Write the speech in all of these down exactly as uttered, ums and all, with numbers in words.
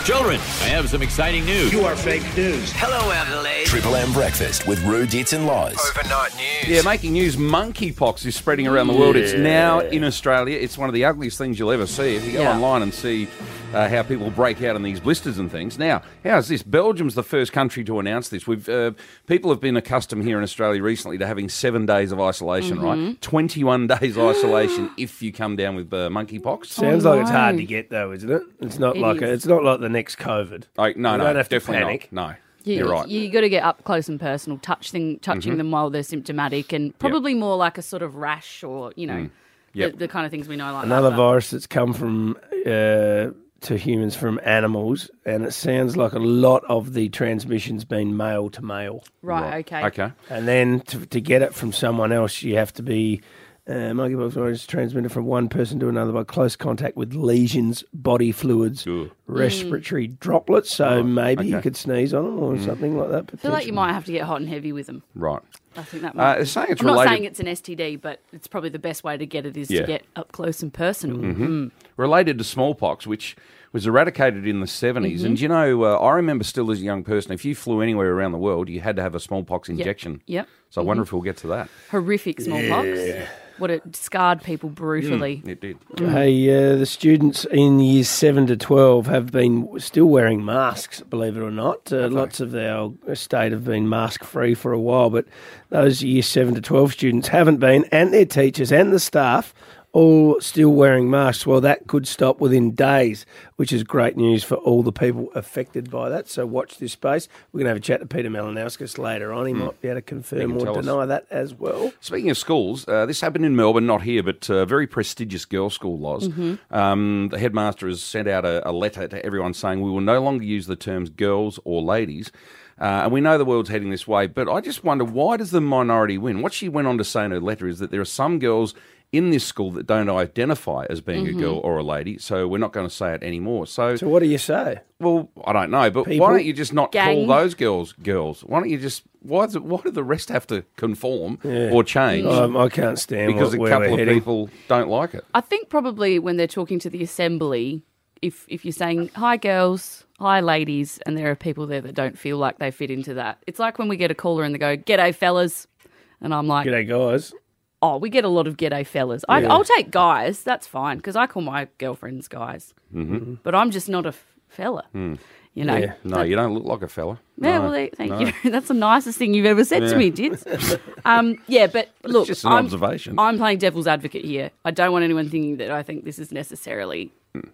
Children, I have some exciting news. You are fake news. Hello, Adelaide. Triple M Breakfast with Roo, Dits and Loz. Overnight news. Yeah, making news, monkeypox is spreading around the world. It's now in Australia. It's one of the ugliest things you'll ever see. If you go Yeah. online and see uh, how people break out in these blisters and things. Now, how's this? Belgium's the first country to announce this. We've uh, People have been accustomed here in Australia recently to having seven days of isolation, right? twenty-one days isolation if you come down with uh, monkeypox. Sounds Oh, like it's no. hard to get, though, isn't it? It's not It like a, is. it's not like the next COVID. Oh, no, You no, don't have to definitely panic. not. No, You, you're right. You got to get up close and personal, touch thing, touching them while they're symptomatic, and probably more like a sort of rash or you know, Yep. the, the kind of things we know like Another that. virus that's come from uh, to humans from animals, and it sounds like a lot of the transmission's been male to male. Right? Okay. Okay. And then to, to get it from someone else, you have to be uh, monkeypox virus is transmitted from one person to another by close contact with lesions, body fluids, Ugh. respiratory droplets. So maybe you okay. could sneeze on them or something like that. I feel like you potentially. might have to get hot and heavy with them. Right. I think that Uh, might. it's saying it's I'm related. not saying it's an S T D, but it's probably the best way to get it is Yeah. to get up close and personal. Mm-hmm. Related to smallpox, which was eradicated in the seventies. Mm-hmm. And, you know, uh, I remember still as a young person, if you flew anywhere around the world, you had to have a smallpox injection. Yep. So I wonder if we'll get to that. Horrific smallpox. What it scarred people brutally. It did. Hey, uh, the students in years seven to twelve have been still wearing masks, believe it or not. Uh, lots of our state have been mask-free for a while, but those year seven to twelve students haven't been, and their teachers and the staff all still wearing masks. Well, that could stop within days, which is great news for all the people affected by that. So watch this space. We're going to have a chat to Peter Malinauskas later on. He might be able to confirm can or tell us. deny that as well. Speaking of schools, uh, this happened in Melbourne, not here, but a very prestigious girls' school, Loz. Um, the headmaster has sent out a, a letter to everyone saying we will no longer use the terms girls or ladies. Uh, and we know the world's heading this way, but I just wonder, why does the minority win? What she went on to say in her letter is that there are some girls in this school that don't identify as being a girl or a lady, so we're not going to say it anymore. So, So what do you say? well, I don't know, but People? why don't you just not call Gang. those girls girls? Why don't you just, why, does it, why do the rest have to conform or change? Um, I can't stand because what, a where couple we're of heading. people don't like it. I think probably when they're talking to the assembly, if if you're saying, hi, girls, hi, ladies, and there are people there that don't feel like they fit into that. It's like when we get a caller and they go, g'day, fellas. And I'm like, G'day, guys. oh, we get a lot of g'day fellas. I, I'll take guys. That's fine because I call my girlfriends guys. Mm-hmm. But I'm just not a f- fella. You know? Yeah. No, you don't look like a fella. Yeah, No, well, they- thank no. you. That's the nicest thing you've ever said to me, Dids. um, yeah, but look, just an I'm, observation. I'm playing devil's advocate here. I don't want anyone thinking that I think this is necessarily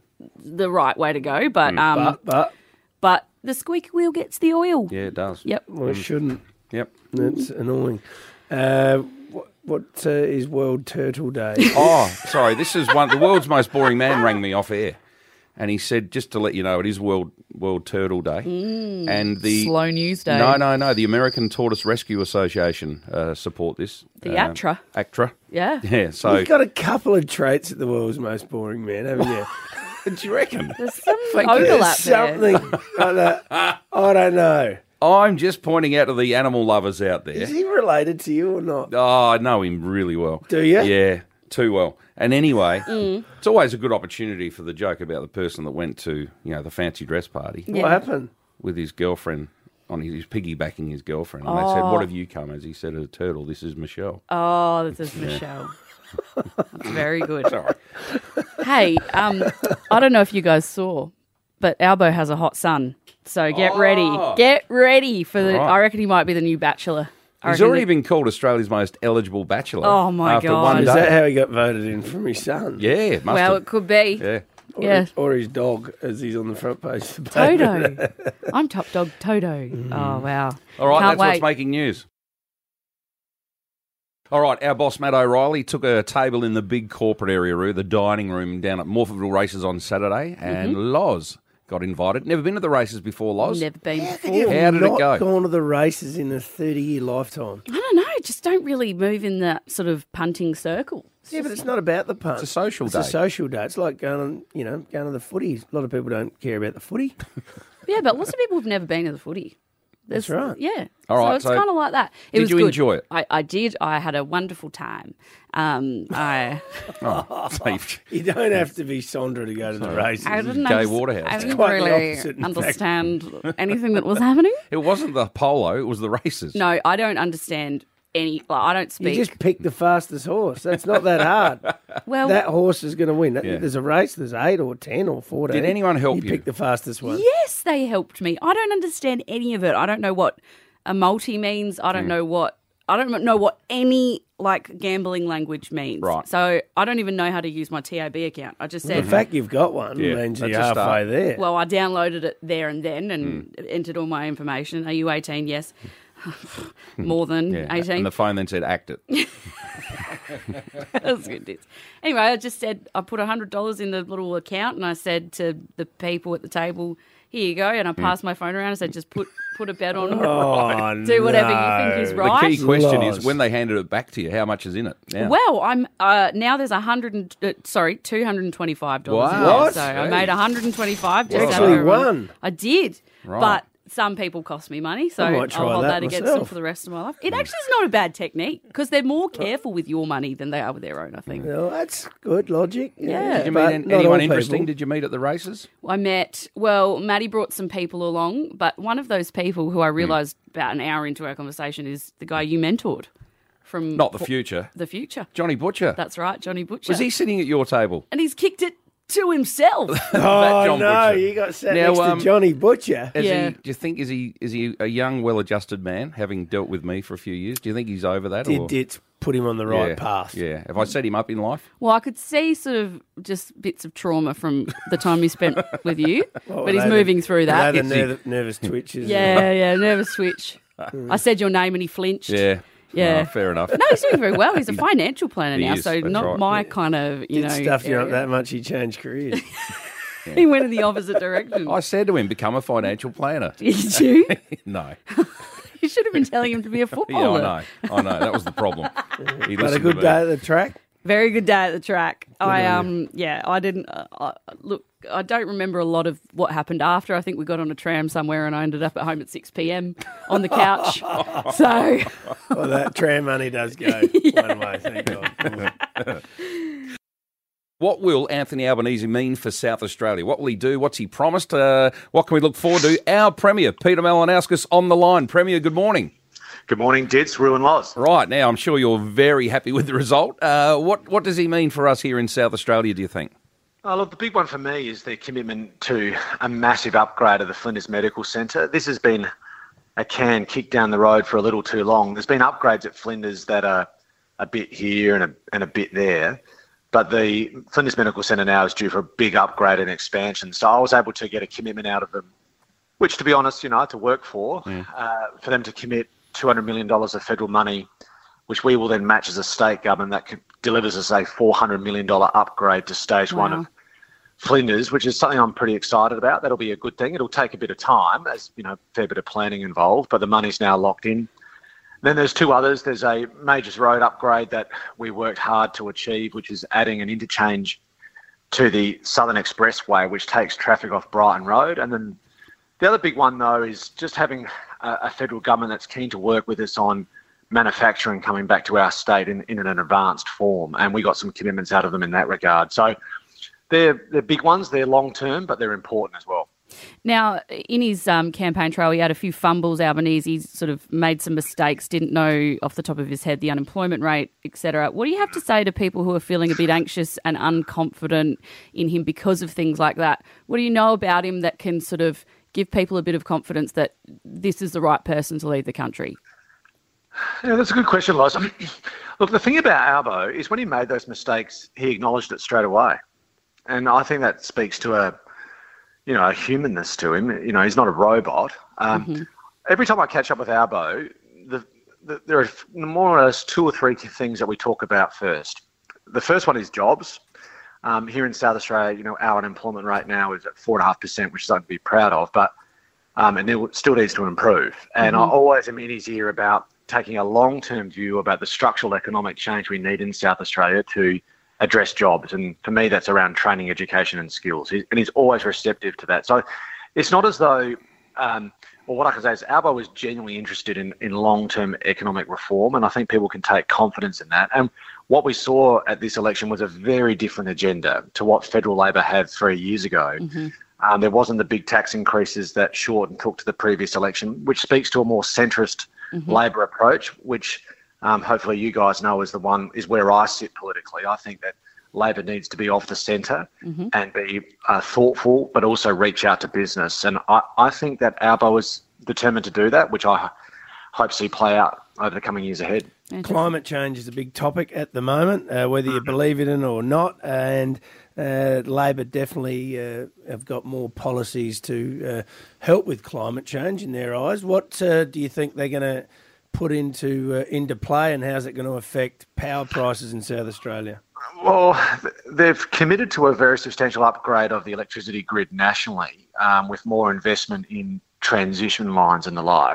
the right way to go, but um, But, but but the squeaky wheel gets the oil. Yeah, it does. Yep. well, it shouldn't. Yep. That's annoying. Uh, what what uh, is World Turtle Day? Oh, sorry. This is one. The world's most boring man rang me off air, and he said, just to let you know, it is World World Turtle Day, and the Slow news day. No, no, no. The American Tortoise Rescue Association uh, support this. The Uh, ATRA. ACTRA. Yeah. Yeah. So, You've got a couple of traits at the world's most boring man, haven't you? do you reckon? There's some Thank you. overlap There's there. something like that. I don't know. I'm just pointing out to the animal lovers out there. Is he related to you or not? Oh, I know him really well. Do you? Yeah, too well. And anyway, Mm. it's always a good opportunity for the joke about the person that went to, you know, the fancy dress party Yeah. What happened? with his girlfriend on his, he's piggybacking his girlfriend. And they said, what have you come as? He said, a turtle. This is Michelle. Oh, this is Michelle. That's very good. Sorry. Hey, um, I don't know if you guys saw, but Albo has a hot son. So get Oh. ready. Get ready for the. Right. I reckon he might be the new Bachelor. I He's reckon already that- been called Australia's most eligible bachelor. Oh, my after God. one Is day. that how he got voted in from his son? Yeah, it must Well, have. it could be. Yeah. Or, Yeah. his, or his dog, as he's on the front page. of the paper. Toto. I'm top dog Toto. Oh, wow. All right, Can't that's wait. what's making news. All right, our boss Matt O'Reilly took a table in the big corporate area, Roo, the dining room down at Morphettville Races on Saturday, and Mm-hmm. Loz got invited. Never been to the races before, Loz? Never been How before. could you How have did it not go? gone to the races in a thirty-year lifetime? I don't know. Just don't really move in that sort of punting circle. It's Yeah, but just- it's not about the punt. It's a social It's day. a social day. It's like going on, you know, going to the footy. A lot of people don't care about the footy. yeah, but lots of people have never been to the footy. There's, That's right. Yeah. All right, So it's so kind of like that. It did was you good. enjoy it? I, I did. I had a wonderful time. Um, I Oh, You don't have to be Sondra to go to the races. I didn't, Gay underst- Waterhouse. I didn't Quite the really opposite, in fact. understand anything that was happening. it wasn't the polo, it was the races. No, I don't understand any. Like, I don't You speak. just pick the fastest horse. That's not that hard. well, That horse is going to win. Yeah. There's a race. There's eight or ten or fourteen. Did anyone help you? pick the fastest one. yes, they helped me. I don't understand any of it. I don't know what a multi means. I Hmm. don't know what. I don't know what any like gambling language means. Right. So I don't even know how to use my T A B account. I just said, The fact you've got one Yeah, means that's you're a halfway start. there. well, I downloaded it there and then and Hmm. entered all my information. Are you eighteen? Yes. More than Yeah. eighteen. And the phone then said, act it. That was good. Diz. Anyway, I just said I put one hundred dollars in the little account and I said to the people at the table, here you go. And I passed my phone around and said, just put put a bet on oh, do whatever you no. think is The right. key question Laws. is when they handed it back to you, how much is in it? Now? Well, I'm uh, now there's a hundred and uh, sorry, two hundred and twenty-five dollars. Wow. What? So I made one hundred and twenty-five. You Just actually over everyone. won. I did, Right. but some people cost me money, so I might I'll try hold that that, against them myself. for the rest of my life. It actually is not a bad technique because they're more careful with your money than they are with their own. I think. Well, that's good logic. Yeah. Did you but meet an- not all anyone people. interesting? Did you meet at the races? I met, well, Maddie brought some people along, but one of those people who I Hmm. realised about an hour into our conversation is the guy you mentored from Not the future. the future. Johnny Butcher. That's right, Johnny Butcher. Was he sitting at your table? And he's kicked it to himself. Oh, John no, Butcher. you got sat Now, next um, to Johnny Butcher. Is Yeah. he, do you think is he is he a young, well-adjusted man, having dealt with me for a few years? Do you think he's over that? or? Did it put him on the right yeah, path? Yeah. Have I set him up in life? Well, I could see sort of just bits of trauma from the time he spent with you, What, but he's were they moving the- through were that. they the Is he- nerv- nervous twitches. Yeah, yeah, nervous switch. I said your name and he flinched. Yeah. Yeah. Oh, fair enough. No, he's doing very well. He's a financial planner He now, is, so that's not right. my kind of, you Did know. stuff you up area. that much, he changed careers. He went in the opposite direction. I said to him, become a financial planner. Did you? No. You should have been telling him to be a Yeah, footballer. I know. I know. That was the problem. He But a listened to good me. day at the track. Very good day at the track. I um yeah, I didn't uh, I, look. I don't remember a lot of what happened after. I think we got on a tram somewhere, and I ended up at home at six p.m. on the couch. So Well, that tram money does go one way, thank God. What will Anthony Albanese mean for South Australia? What will he do? What's he promised? Uh, what can we look forward to? Our Premier, Peter Malinauskas, on the line. Premier, good morning. Good morning, Dids, Rue and Loz. Right, now I'm sure you're very happy with the result. Uh, what, what does he mean for us here in South Australia, do you think? Oh, look, the big one for me is their commitment to a massive upgrade of the Flinders Medical Centre. This has been a can kicked down the road for a little too long. There's been upgrades at Flinders that are a bit here and a, and a bit there. But the Flinders Medical Centre now is due for a big upgrade and expansion. So I was able to get a commitment out of them, which, to be honest, you know, to work for, Mm. uh, for them to commit two hundred million dollars of federal money, which we will then match as a state government, that could, delivers us a four hundred million dollars upgrade to stage Wow. one of Flinders, which is something I'm pretty excited about. That'll be a good thing. It'll take a bit of time, as, you know, a fair bit of planning involved, but the money's now locked in. Then there's two others. There's a Majors Road upgrade that we worked hard to achieve, which is adding an interchange to the Southern Expressway, which takes traffic off Brighton Road. And then the other big one, though, is just having a, a federal government that's keen to work with us on manufacturing coming back to our state in, in an advanced form. And we got some commitments out of them in that regard. So they're, they're big ones. They're long-term, but they're important as well. now in his um, campaign trail, he had a few fumbles. Albanese sort of made some mistakes, didn't know off the top of his head the unemployment rate, et cetera. What do you have to say to people who are feeling a bit anxious and unconfident in him because of things like that? What do you know about him that can sort of give people a bit of confidence that this is the right person to lead the country? Yeah, that's a good question, Loz. Look, the thing about Albo is when he made those mistakes, he acknowledged it straight away. And I think that speaks to a, you know, a humanness to him. You know, he's not a robot. Um, Mm-hmm. Every time I catch up with Albo, the, the, there are more or less two or three things that we talk about first. The first one is jobs. Um, here in South Australia, you know, our unemployment rate now is at four and a half percent, which is something to be proud of, but um, and it still needs to improve. And Mm-hmm. I always am in his ear about taking a long-term view about the structural economic change we need in South Australia to address jobs. And for me, that's around training, education and skills. He, and he's always receptive to that. So it's not as though um, well, what I can say is Albo is genuinely interested in, in long-term economic reform, and I think people can take confidence in that. And what we saw at this election was a very different agenda to what Federal Labor had three years ago. Mm-hmm. Um, there wasn't the big tax increases that Shorten took to the previous election, which speaks to a more centrist mm-hmm. Labor approach, which um, hopefully you guys know is the one is where I sit politically. I think that Labor needs to be off the centre mm-hmm. and be uh, thoughtful, but also reach out to business. And I, I think that Albo is determined to do that, which I hope to see play out over the coming years ahead. Climate change is a big topic at the moment, uh, whether you believe it in or not, and uh, Labor definitely uh, have got more policies to uh, help with climate change in their eyes. What uh, do you think they're going to put into uh, into play, and how's it going to affect power prices in South Australia? Well, they've committed to a very substantial upgrade of the electricity grid nationally, um, with more investment in transition lines and the like.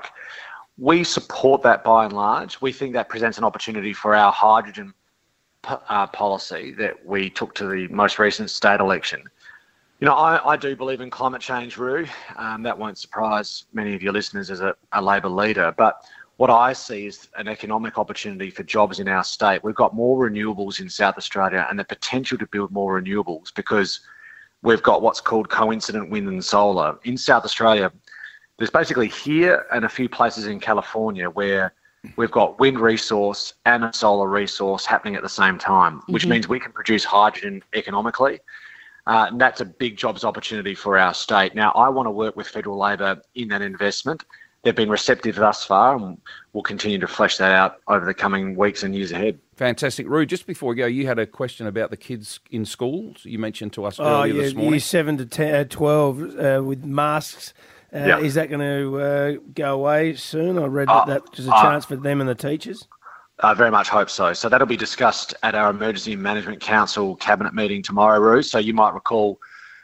We support that by and large. We think that presents an opportunity for our hydrogen uh, policy that we took to the most recent state election. You know, I, I do believe in climate change, Roo. Um, that won't surprise many of your listeners as a, a Labor leader. But what I see is an economic opportunity for jobs in our state. We've got more renewables in South Australia and the potential to build more renewables because we've got what's called coincident wind and solar. In South Australia, there's basically here and a few places in California where we've got wind resource and a solar resource happening at the same time, which mm-hmm. means we can produce hydrogen economically. Uh, and that's a big jobs opportunity for our state. Now, I want to work with Federal Labor in that investment. They've been receptive thus far, and we'll continue to flesh that out over the coming weeks and years ahead. Fantastic. Roo, just before we go, you had a question about the kids in schools. You mentioned to us oh, earlier yeah, this morning. Year seven to ten, uh, twelve uh, with masks. Uh, yep. Is that going to uh, go away soon? I read uh, that there's a uh, chance for them and the teachers. I very much hope so. So that'll be discussed at our Emergency Management Council Cabinet meeting tomorrow, Roo. So you might recall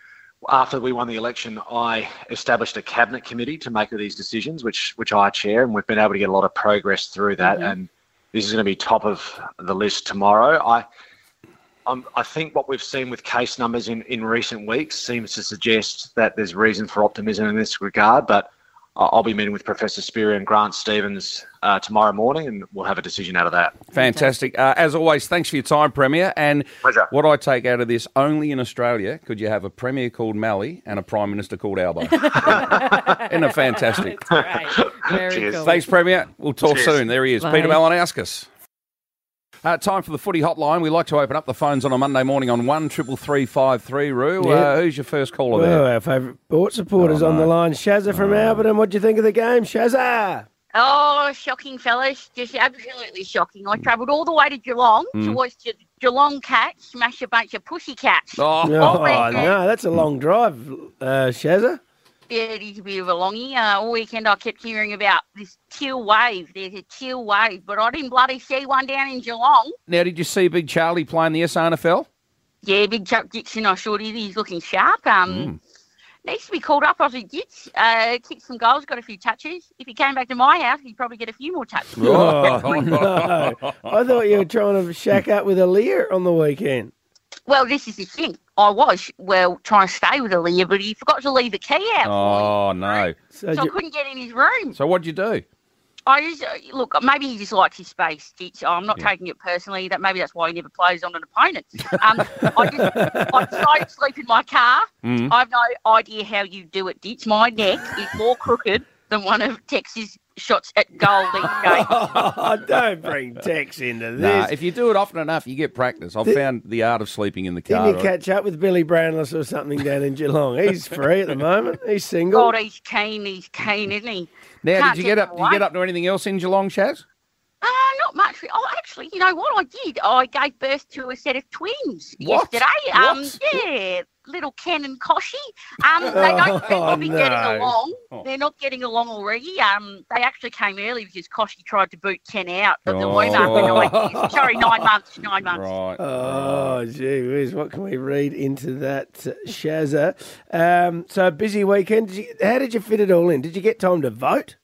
after we won the election, I established a cabinet committee to make these decisions, which which I chair, and we've been able to get a lot of progress through that. Mm-hmm. And this is going to be top of the list tomorrow. I um, I think what we've seen with case numbers in, in recent weeks seems to suggest that there's reason for optimism in this regard. But I'll be meeting with Professor Speary and Grant Stevens uh, tomorrow morning, and we'll have a decision out of that. Fantastic. Uh, as always, thanks for your time, Premier. And Pleasure. What I take out of this, only in Australia could you have a Premier called Mally and a Prime Minister called Albo. Isn't it fantastic? That's great. Very Cheers. cool. Thanks, Premier. We'll talk Cheers. soon. There he is, Bye. Peter Malinauskas. Uh, time for the footy hotline. We like to open up the phones on a Monday morning on one triple three five three. Roo, Yeah. uh, who's your first caller Well, there? our favourite sport supporters Oh, on the no. line. Shazza from Alberton. What do you think of the game, Shazza? Oh, shocking, fellas. Just absolutely shocking. I travelled all the way to Geelong to watch the Geelong Cats smash a bunch of pussycats. Oh, Oh, weekend. no, that's a long drive, uh, Shazza. Yeah, it is a bit of a longie. Uh, all weekend I kept hearing about this teal wave. There's a teal wave, but I didn't bloody see one down in Geelong. now, did you see Big Charlie playing the S A N F L? Yeah, big Chuck Dixon, I sure did. He's looking sharp. Um, Mm. Needs to be called up, I think, Dix. Uh, kicked some goals, got a few touches. If he came back to my house, he'd probably get a few more touches. Oh, no. I thought you were trying to shack up with Aaliyah on the weekend. Well, this is the thing. I was, well, trying to stay with Aaliyah, but he forgot to leave the key out for me. Oh, no. So, So I you- couldn't get in his room. So what'd you do? I just, uh, look, maybe he just likes his space. It's, I'm not taking it personally. That Maybe that's why he never plays on an opponent. Um, I just, I decided to sleep in my car. Mm. I have no idea how you do it, Ditch. My neck is more crooked than one of Tex's shots at goal these days. Oh, don't bring Tex into this. Nah, if you do it often enough, you get practice. I've Did- found the art of sleeping in the car. Didn't you catch up with Billy Brownless or something down in Geelong? He's free at the moment. He's single. God, he's keen. He's keen, isn't he? Now, Can't did you get take up? him Did you away. get up to anything else in Geelong, Shaz? Uh, not much. Oh, actually, you know what I did? I gave birth to a set of twins What? yesterday. Um, What? yeah, little Ken and Koshy. Um, they don't seem Oh, to be no. getting along. Oh. They're not getting along already. Um, they actually came early because Koshy tried to boot Ken out of the Oh. womb after nine years. Sorry, nine months. Nine months. Right. Oh, gee whiz, what can we read into that, uh, Shazza? Um, so, busy weekend. Did you, how did you fit it all in? Did you get time to vote?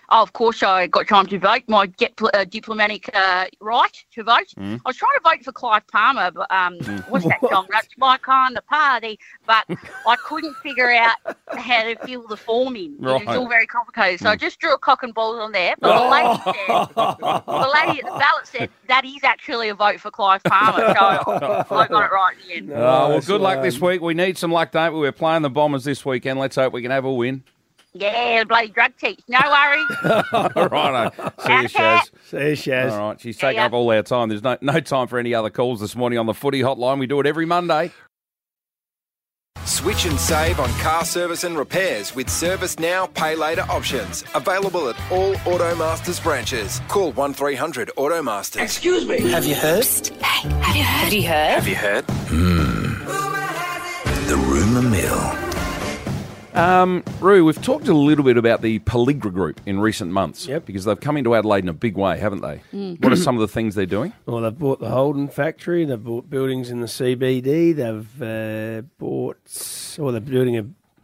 Oh, of course, I got time to vote. My get, uh, diplomatic uh, right to vote. Mm. I was trying to vote for Clive Palmer, but um, Mm. what's that song? That's my kind of party. But I couldn't figure out how to fill the form in. Right. It was all very complicated. So I just drew a cock and balls on there. But the lady said, the lady at the ballot said that is actually a vote for Clive Palmer. So I got it right in the end. Oh, well, Nice good luck one. this week. We need some luck, don't we? We're playing the Bombers this weekend. Let's hope we can have a win. Yeah, bloody drug teach. No worries. All right. See you, Okay. Shaz. See you, Shaz. All right. She's See taking ya. up all our time. There's no, no time for any other calls this morning on the footy hotline. We do it every Monday. Switch and save on car service and repairs with Service Now, Pay Later options. Available at all Automasters branches. Call one three hundred Automasters. Excuse me. Have you heard? Hey, have you heard? Have you heard? Have you heard? The rumour mill. Um, Roo, we've talked a little bit about the Pelligra Group in recent months. Yep. Because they've come into Adelaide in a big way, haven't they? What are some of the things they're doing? Well, they've bought the Holden factory. They've bought buildings in the C B D. They've uh, bought, or they're building a,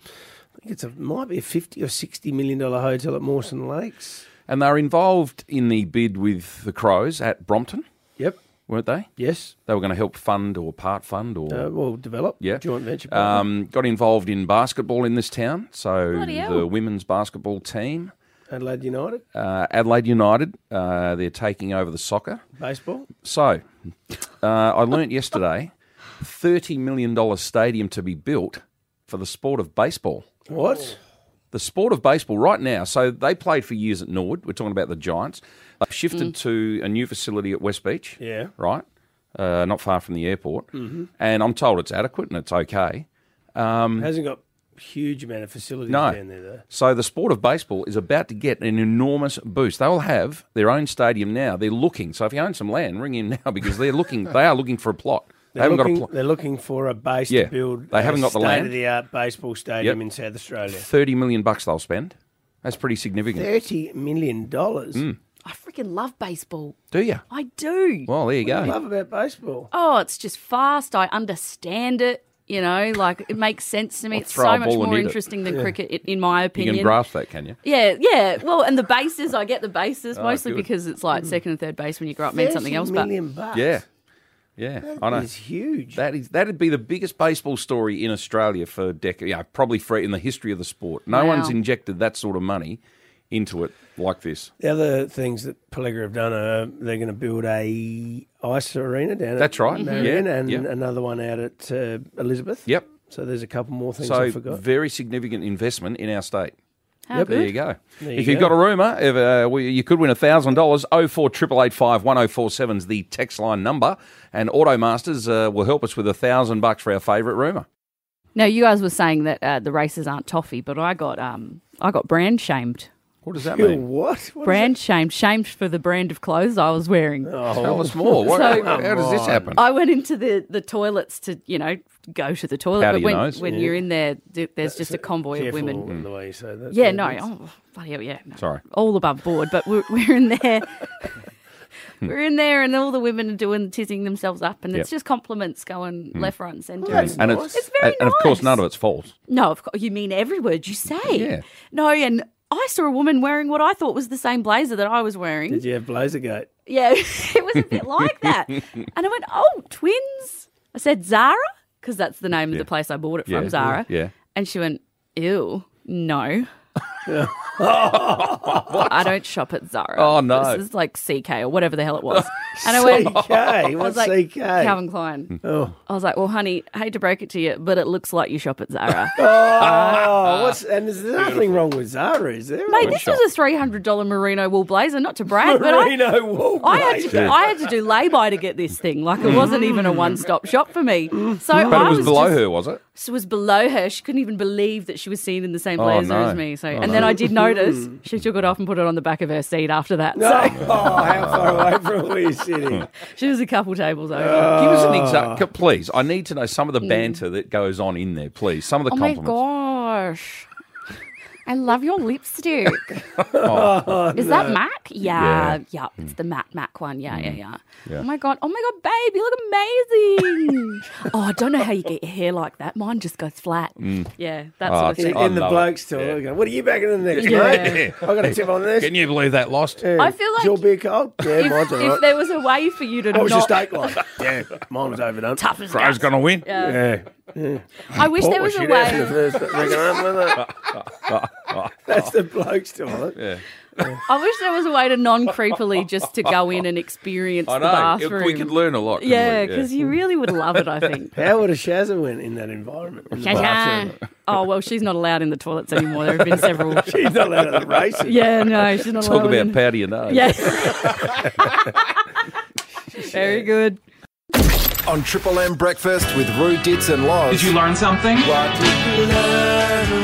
I think it's a might be a fifty or sixty million dollar hotel at Mawson Lakes. And they're involved in the bid with the Crows at Brompton, Yep. weren't they? Yes. They were going to help fund or part fund or... Uh, well, develop. Yeah. Joint venture. partner. Um, got involved in basketball in this town. So Bloody hell. the women's basketball team, Adelaide United. uh, Adelaide United, uh, they're taking over the soccer. Baseball. So uh, I learnt yesterday, thirty million dollars stadium to be built for the sport of baseball. What? The sport of baseball right now. So they played for years at Norwood. We're talking about the Giants. They've shifted to a new facility at West Beach. Yeah. Right. Uh, not far from the airport. Mm-hmm. And I'm told it's adequate and it's okay. Hasn't got huge amount of facilities No. down there though. So the sport of baseball is about to get an enormous boost. They will have their own stadium now. They're looking. So if you own some land, ring in now because they're looking. They are looking for a plot. They They're haven't looking, got a plot. they're looking for a base Yeah. to build. They haven't a got the land. state-of-the-art baseball stadium Yep. in South Australia. Thirty million bucks they'll spend. That's pretty significant. Thirty million dollars. Mm. I freaking love baseball. Do you? I do. Well, there you What do you go. love about baseball? Oh, it's just fast. I understand it. You know, like it makes sense to me. I'll It's throw so a much ball and more hit it. interesting than cricket, i- in my You opinion. can grasp that, can you? Yeah, yeah. Well, and the bases, I get the bases mostly Oh, good. because it's like second and third base when you grow up means something else. But Million bucks. Yeah. Yeah. I know. That is huge. That is that'd be the biggest baseball story in Australia for decades. Yeah, probably for in the history of the sport. No Wow. one's injected that sort of money into it like this. The other things that Pelligra have done are they're going to build a ice arena down That's at right. Marion Yeah, and yeah. another one out at uh, Elizabeth. Yep. So there's a couple more things I So forgot. very significant investment in our state. how Yep. good. There you go. There if you you've go. got a rumour, if, uh, we, you could win one thousand dollars. oh four eight eight five, one oh four seven is the text line number. And Automasters uh, will help us with one thousand bucks for our favourite rumour. Now, you guys were saying that uh, the races aren't toffee, but I got um, I got brand shamed. What does that Ew, mean? what? What is Brand shamed, shamed for the brand of clothes I was wearing. Tell us more. What, So- how does this happen? I went into the, the toilets to, you know, go to the toilet. Powder but your when, nose. when Yeah. you're in there, th- there's just a convoy of Careful women. in the way you say that. Yeah, no, oh, bloody hell, yeah. No. Sorry. All above board, but we're, we're in there. We're in there, and all the women are doing tizzing themselves up, and Yep. it's just compliments going left, right, and centre. that's and- and nice. it's, It's very and, and of course, nice. none of it's false. No, of course, you mean every word you say. Yeah. No, and I saw a woman wearing what I thought was the same blazer that I was wearing. Did you have Blazergate? Yeah, it was a bit like that. And I went, oh, twins? I said, Zara? Because that's the name of the place I bought it from, Yeah. Zara. Yeah. And she went, ew, no. I don't shop at Zara. Oh, no. This is like C K or whatever the hell it was. And I went, C K? I was What's like, C K? Calvin Klein. Oh, I was like, well, honey, I hate to break it to you, but it looks like you shop at Zara. oh what's, and there's nothing wrong with Zara, is there? Mate, this was a three hundred dollars merino wool blazer, not to brag, but I, Merino wool I had to, blazer. I had to do lay-by to get this thing. Like, it wasn't even a one-stop shop for me. So But I it was, below just, her, was it? It was below her. She couldn't even believe that she was seen in the same Oh, blazer no. as me. So, Oh, and no. then I did notice she took it off and put it on the back of her seat after that. No. So Oh, how far away from where you're sitting? she was a couple tables over. Give us Oh. an exact, please. I need to know some of the banter that goes on in there, please. Some of the oh my compliments. gosh. I love your lipstick. Oh, Is that MAC? Yeah, Yeah. yeah, it's the matte MAC one. Yeah, yeah, yeah, Yeah. Oh my god, oh my god, babe, you look amazing. Oh, I don't know how you get your hair like that. Mine just goes flat. Yeah, that Oh, sort of it's- thing. I In the love it. blokes' toilet, we go, what are you back in the next, Yeah. mate? I got a tip on this. Can you believe that lost? Yeah. I feel like Is your beer cold? Yeah, if, mine's all if right. there was a way for you to What was not your steak like? Yeah, mine was overdone. tough as Crows guts. going to win? Yeah. Yeah. I wish Port there was a shit out in the way. first second half, wasn't it? That's the blokes' toilet. Yeah. I wish there was a way to non-creepily just to go in and experience I the know. bathroom. We could learn a lot. couldn't Yeah, we? because you really would love it, I think. How would a Shazza went in that environment? In the bathroom? Oh, well, she's not allowed in the toilets anymore. There have been several. She's not allowed at the races. Yeah, no, she's not Talk allowed. about in. powder your nose. Yeah. Very good. On Triple M Breakfast with Roo, Dits and Loz. Did you learn something? What did we learn?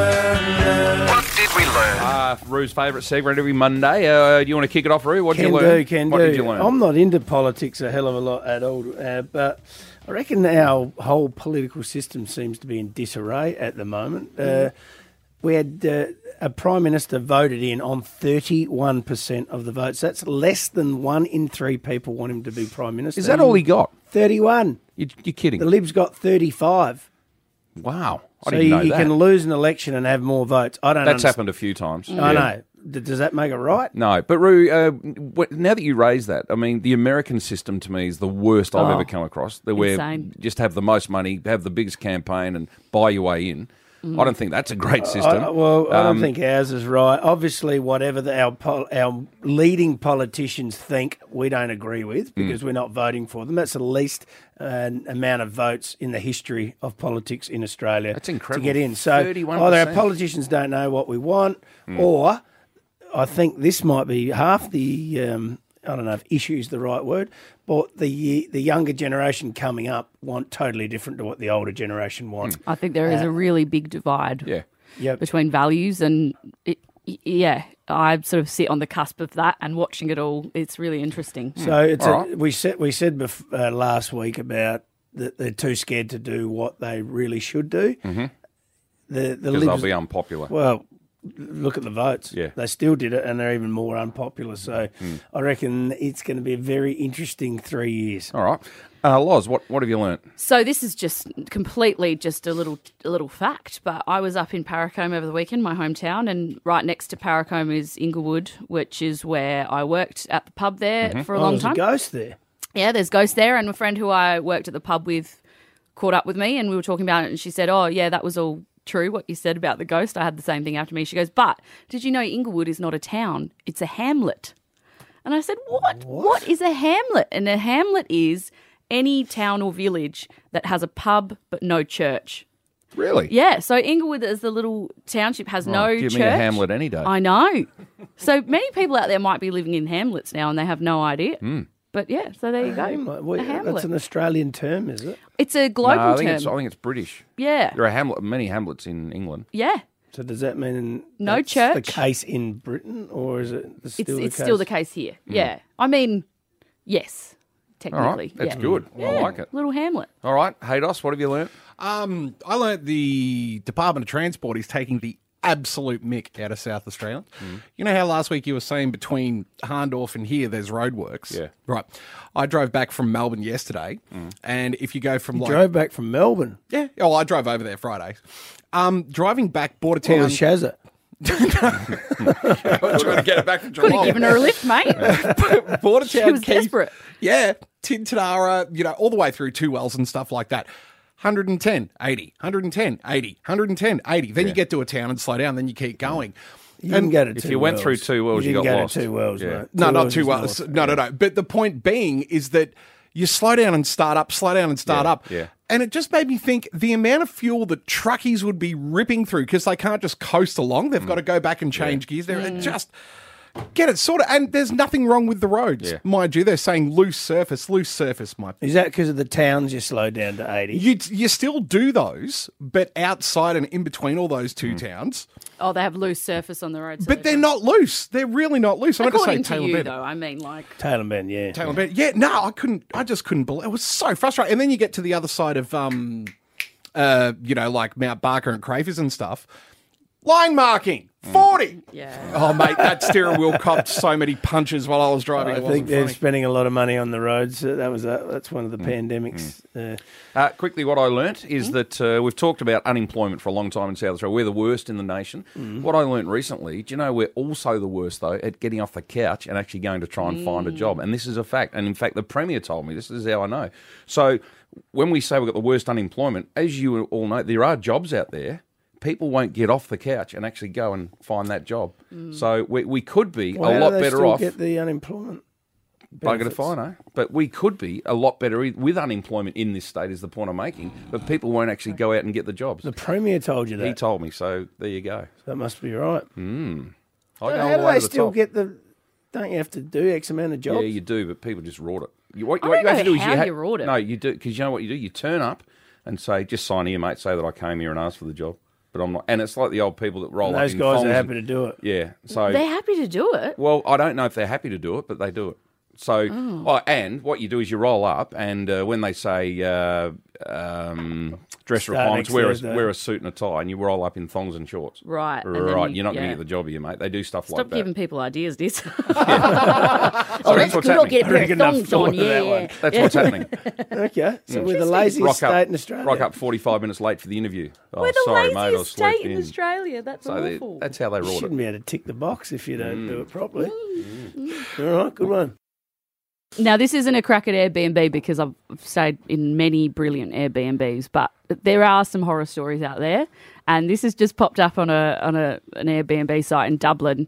What did we learn? Uh, Rue's favourite segment every Monday. Uh, do you want to kick it off, Rue? What did Can you learn? do, can what do. did you learn? I'm not into politics a hell of a lot at all, uh, but I reckon our whole political system seems to be in disarray at the moment. Uh, we had uh, a Prime Minister voted in on thirty-one percent of the votes. That's less than one in three people want him to be Prime Minister. Is that all he got? thirty-one. You, you're kidding. The Libs got thirty-five. Wow. I So didn't you, know you that. can lose an election and have more votes. I don't That's understand. happened a few times. I Yeah. know. D- Does that make it right? No, but Rue, uh, wh- now that you raise that, I mean, the American system to me is the worst I've Oh. ever come across. The where Insane. just have the most money, have the biggest campaign, and buy your way in. I don't think that's a great system. I, well, I don't Um, think ours is right. Obviously, whatever the, our pol- our leading politicians think, we don't agree with Hmm. because we're not voting for them. That's the least uh, amount of votes in the history of politics in Australia. That's incredible. To get in. So thirty-one either our percent. politicians don't know what we want, Hmm. or I think this might be half the. Um, I don't know if issue is the right word, but the the younger generation coming up want totally different to what the older generation want. I think there is a really big divide yeah. Yep. between values and, it, y- yeah, I sort of sit on the cusp of that and watching it all. It's really interesting. So it's All a, right. we said we said bef- uh, last week about that they're too scared to do what they really should do. Mm-hmm. The the Because they'll Libs, be unpopular. well, look at the votes. Yeah. They still did it, and they're even more unpopular. So I reckon it's going to be a very interesting three years. All right. Uh, Loz, what, what have you learnt? So this is just completely just a little a little fact, but I was up in Paracombe over the weekend, my hometown, and right next to Paracombe is Inglewood, which is where I worked at the pub there for a Oh, long there's time. a ghost there. Yeah, there's ghosts there, and a friend who I worked at the pub with caught up with me, and we were talking about it, and she said, "Oh, yeah, that was all true, what you said about the ghost. I had the same thing after me." She goes, "But did you know Inglewood is not a town, it's a hamlet?" And I said, what? What, what is a hamlet? And a hamlet is any town or village that has a pub but no church. Really? Yeah, so Inglewood as the little township has no Oh, give church. me a hamlet any day. I know. So many people out there might be living in hamlets now and they have no idea. Hmm. But yeah, so there you go. Hamlet. Well, a hamlet. That's an Australian term, is it? It's a global no, I think term. it's I think it's British. Yeah. There are hamlet, many hamlets in England. Yeah. So does that mean No that's church? the case in Britain, or is it It's still it's the case? still the case here. Yeah. I mean, yes, Hmm. All technically. right, that's yeah. good. I Yeah, like it. Little hamlet. All right, Haydos, what have you learnt? Um, I learnt the Department of Transport is taking the absolute mick out of South Australia. You know how last week you were saying between Harndorf and here there's roadworks? Yeah. Right. I drove back from Melbourne yesterday, and if you go from like... Drove back from Melbourne. Yeah. Oh, I drove over there Friday. Um, driving back Border Well, Town... with Shazza. I was trying to get it back from Could have Geelong. given her a lift, mate. Border She Town was Keith- desperate. Yeah, Tintinara, you know, all the way through Two Wells and stuff like that. one ten, eighty, one ten, eighty, one ten, eighty. Then you get to a town and slow down, then you keep going. You didn't go to If two you went wells. through two wells, you didn't got go lost. to two wells, Yeah. mate. No, not Wells Two is Wells. north. No, no, no. But the point being is that you slow down and start up, slow down and start Yeah, up. yeah. And it just made me think the amount of fuel that truckies would be ripping through because they can't just coast along. They've got to go back and change gears. They're it just get it sorted. And there's nothing wrong with the roads, Yeah. mind you. They're saying loose surface, loose surface, my Is that because of the towns you slowed down to eighty? You you still do those, but outside and in between all those two towns. Oh, they have loose surface on the road. so But they they're don't- not loose. They're really not loose. I'm going to say According to Taylor you, Bend. though, I mean, like, Taylor Bend, yeah. Taylor Bend. Yeah, no, I couldn't. I just couldn't believe it. Was so frustrating. And then you get to the other side of, um, uh, you know, like Mount Barker and Crafers and stuff. Line marking, forty. Yeah. Oh, mate, that steering wheel copped so many punches while I was driving. I it think wasn't they're funny. spending a lot of money on the roads. Uh, That was a, that's one of the pandemics. Uh, Uh, quickly, what I learnt is that uh, we've talked about unemployment for a long time in South Australia. We're the worst in the nation. What I learnt recently, do you know we're also the worst, though, at getting off the couch and actually going to try and find a job? And this is a fact. And in fact, the Premier told me, this is how I know. So when we say we've got the worst unemployment, as you all know, there are jobs out there. People won't get off the couch and actually go and find that job. So we, we could be well, a how lot do they better still off. get the unemployment? Bugger if benefits? I know. But we could be a lot better e- with unemployment in this state is the point I'm making. But people won't actually go out and get the jobs. The Premier told you that. He told me, so there you go. That must be right. Mm. I How go all do the way they to the still top. get the... Don't you have to do X amount of jobs? Yeah, you do, but people just rort it. You, what I what don't you have to know do is how you, ha- you rort it. No, you do, because you know what you do? You turn up and say, just sign here, mate, say that I came here and asked for the job. But I'm not, and it's like the old people that roll And up those in guys thongs are happy and- to do it. Yeah, so... They're happy to do it. Well, I don't know if they're happy to do it, but they do it. So, oh, and what you do is you roll up, and uh, when they say uh, um, dress Start requirements, next wear a, Thursday. wear a suit and a tie, and you roll up in thongs and shorts. Right. and then Right, you- you're not going yeah. to get the job here, mate. They do stuff Stop like that. giving people ideas, this. So oh, that's that's what's good. I'll happening. get a I pair of reckon I've thongs thought on. of Yeah, that yeah. one. That's what's happening. Okay, so we're the Interesting. laziest Rock state up, in Australia. rock up forty-five minutes late for the interview. Oh, We're the sorry, mate, I laziest slept state in in. Australia. That's So they- awful. that's how they You rort it. shouldn't be able to tick the box if you don't Mm. do it properly. All right, good one. Now, this isn't a crack at Airbnb because I've stayed in many brilliant Airbnbs, but there are some horror stories out there. And this has just popped up on a on a an Airbnb site in Dublin.